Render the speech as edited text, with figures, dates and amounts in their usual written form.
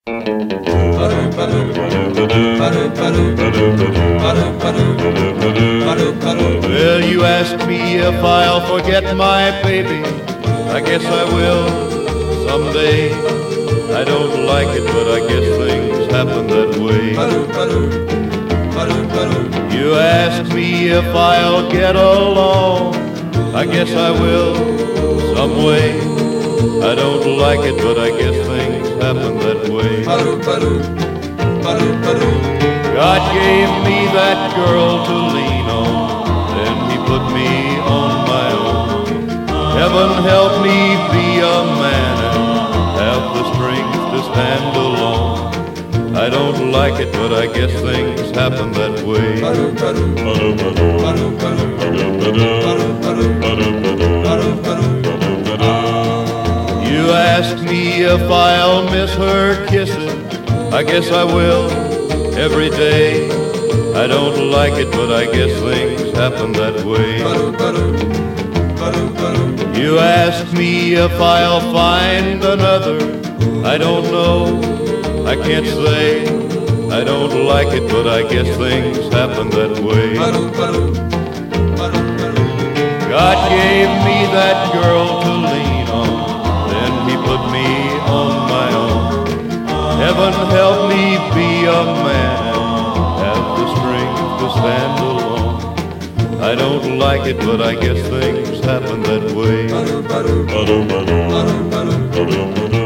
Well, you ask me if I'll forget my baby. I guess I will someday. I don't like it, but I guess things happen that way. You ask me if I'll get along. I guess I will some way. I don't like it, but I guess things happen that way. God gave me that girl to lean on, then he put me on my own. Heaven help me be a man and have the strength to stand alone. I don't like it, but I guess things happen that way. You ask me if I'll miss her kisses. I guess I will every day. I don't like it, but I guess things happen that way. You ask me if I'll find another. I don't know, I can't say. I don't like it, but I guess things happen that way. God gave me that girl to lean on, then he put me on my own. Heaven help me be a man and have the strength to stand alone. I don't like it, but I guess things happen that way.